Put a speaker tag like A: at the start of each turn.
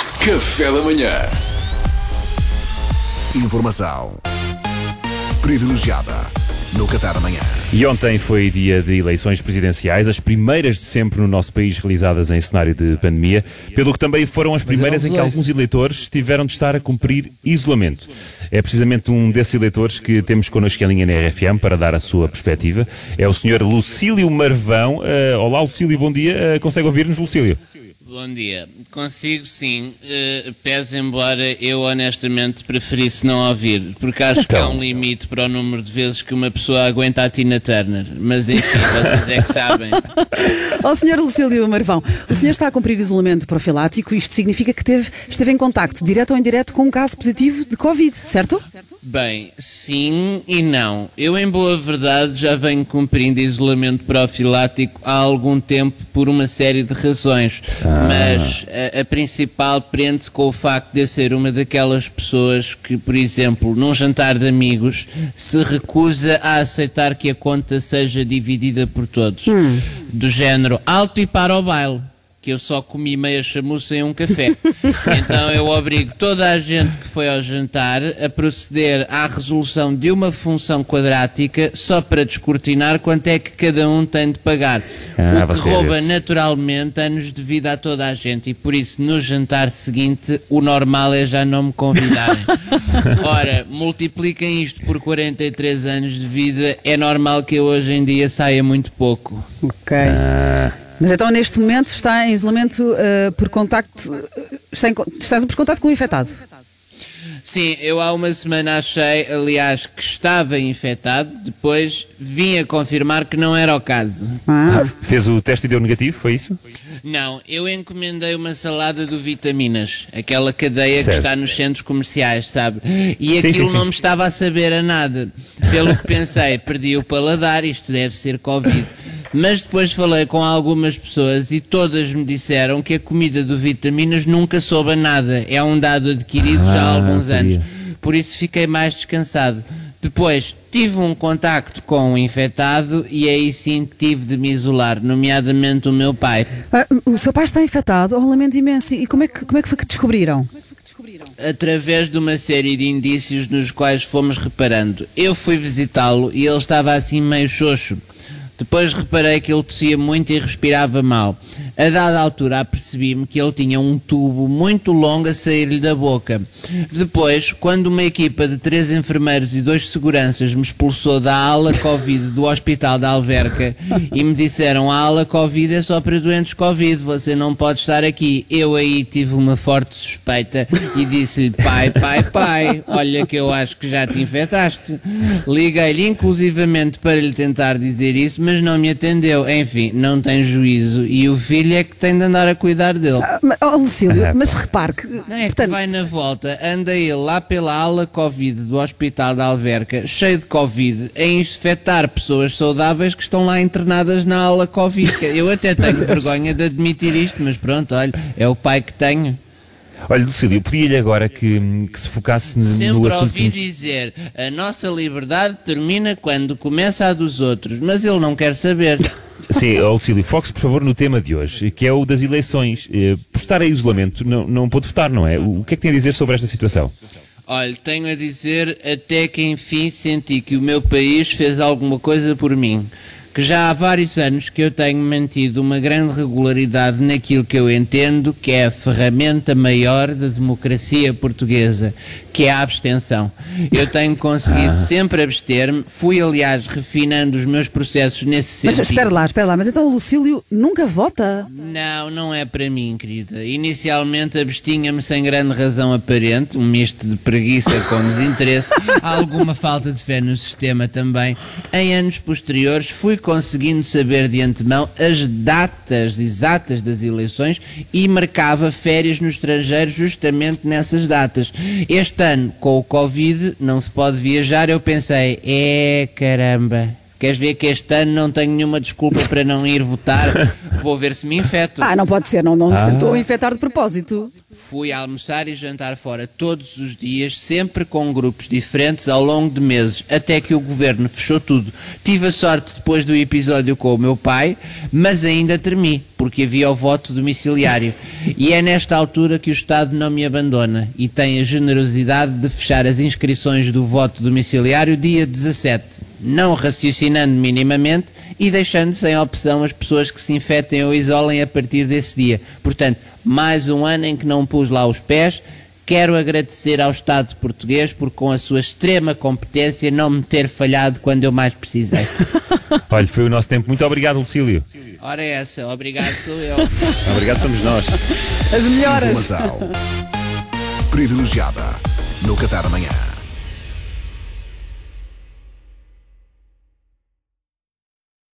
A: Café da manhã. Informação privilegiada no Café da manhã.
B: E ontem foi dia de eleições presidenciais, as primeiras de sempre no nosso país realizadas em cenário de pandemia, pelo que também foram as primeiras em que alguns eleitores tiveram de estar a cumprir isolamento. É precisamente um desses eleitores que temos connosco em linha na RFM para dar a sua perspectiva. É o Sr. Lucílio Marvão. Olá, Lucílio, bom dia. Consegue ouvir-nos, Lucílio?
C: Bom dia. Consigo sim, pese embora eu honestamente preferisse não ouvir, porque acho que há um limite para o número de vezes que uma pessoa aguenta a Tina Turner, mas enfim, vocês é que sabem.
D: Ó Sr. Lucílio Marvão, o senhor está a cumprir isolamento profilático, isto significa que esteve em contacto, direto ou indireto, com um caso positivo de Covid, certo?
C: Bem, sim e não. Eu, em boa verdade, já venho cumprindo isolamento profilático há algum tempo por uma série de razões, mas a principal prende-se com o facto de eu ser uma daquelas pessoas que, por exemplo, num jantar de amigos, se recusa a aceitar que a conta seja dividida por todos. Do género, alto e para o baile, que eu só comi meia chamuça em um café. Então eu obrigo toda a gente que foi ao jantar a proceder à resolução de uma função quadrática só para descortinar quanto é que cada um tem de pagar. O que rouba naturalmente anos de vida a toda a gente, e por isso no jantar seguinte o normal é já não me convidarem. Ora, multipliquem isto por 43 anos de vida, é normal que eu hoje em dia saia muito pouco.
D: Ok. Mas então neste momento está em isolamento por contacto, está por contacto com o infectado?
C: Sim, eu há uma semana achei, aliás, que estava infectado, depois vim a confirmar que não era o caso.
B: Fez o teste e deu negativo, foi isso?
C: Não, eu encomendei uma salada do Vitaminas, aquela cadeia que está nos centros comerciais, sabe? E aquilo não me estava a saber a nada. Pelo que pensei, perdi o paladar, isto deve ser Covid. Mas depois falei com algumas pessoas e todas me disseram que a comida do Vitaminas nunca soube a nada. É um dado adquirido já há alguns anos. Por isso fiquei mais descansado. Depois tive um contacto com um infectado e aí sim tive de me isolar, nomeadamente o meu pai.
D: O seu pai está infectado? Oh, lamento imenso. E como é que foi que descobriram?
C: Através de uma série de indícios nos quais fomos reparando. Eu fui visitá-lo e ele estava assim meio xoxo. Depois reparei que ele tossia muito e respirava mal. A dada altura apercebi-me que ele tinha um tubo muito longo a sair-lhe da boca. Depois, quando uma equipa de 3 enfermeiros e 2 seguranças me expulsou da ala Covid do Hospital da Alverca e me disseram: a ala Covid é só para doentes Covid, você não pode estar aqui. Eu aí tive uma forte suspeita e disse-lhe: pai, olha que eu acho que já te infectaste. Liguei-lhe inclusivamente para lhe tentar dizer isso, mas não me atendeu. Enfim, não tem juízo e o filho é que tem de andar a cuidar dele.
D: Lucílio, mas repare que...
C: Não é que vai na volta, anda ele lá pela ala Covid do Hospital da Alverca, cheio de Covid, a infectar pessoas saudáveis que estão lá internadas na ala Covid. Eu até tenho vergonha de admitir isto, mas pronto, olha, é o pai que tenho.
B: Olha, Lucílio, pedia-lhe agora que se focasse no
C: Sempre
B: assunto...
C: ouvi dizer, a nossa liberdade termina quando começa a dos outros, mas ele não quer saber.
B: Sim, Lucílio, foque-se por favor no tema de hoje, que é o das eleições. Por estar em isolamento, não pôde votar, não é? O que é que tem a dizer sobre esta situação?
C: Olha, tenho a dizer até que enfim senti que o meu país fez alguma coisa por mim. Que já há vários anos que eu tenho mantido uma grande regularidade naquilo que eu entendo que é a ferramenta maior da democracia portuguesa, que é a abstenção. Eu tenho conseguido sempre abster-me, fui aliás refinando os meus processos nesse sentido.
D: Mas espera lá, mas então o Lucílio nunca vota?
C: Não é para mim, querida. Inicialmente abstinha-me sem grande razão aparente, um misto de preguiça com desinteresse, alguma falta de fé no sistema também. Em anos posteriores fui conseguindo saber de antemão as datas exatas das eleições e marcava férias no estrangeiro justamente nessas datas. Este ano, com o Covid, não se pode viajar, eu pensei, caramba, queres ver que este ano não tenho nenhuma desculpa para não ir votar, vou ver se me infeto.
D: Não pode ser, não se tentou infectar de propósito.
C: Fui almoçar e jantar fora todos os dias, sempre com grupos diferentes ao longo de meses, até que o governo fechou tudo. Tive a sorte depois do episódio com o meu pai, mas ainda tremi, porque havia o voto domiciliário. E é nesta altura que o Estado não me abandona e tem a generosidade de fechar as inscrições do voto domiciliário dia 17, não raciocinando minimamente e deixando sem opção as pessoas que se infectem ou isolem a partir desse dia. Portanto, mais um ano em que não pus lá os pés. Quero agradecer ao Estado português por, com a sua extrema competência, não me ter falhado quando eu mais precisei.
B: Olha, foi o nosso tempo. Muito obrigado, Lucílio.
C: Ora essa, obrigado sou eu.
B: Obrigado, somos nós.
D: As melhoras.
A: Informação privilegiada no Café da Manhã.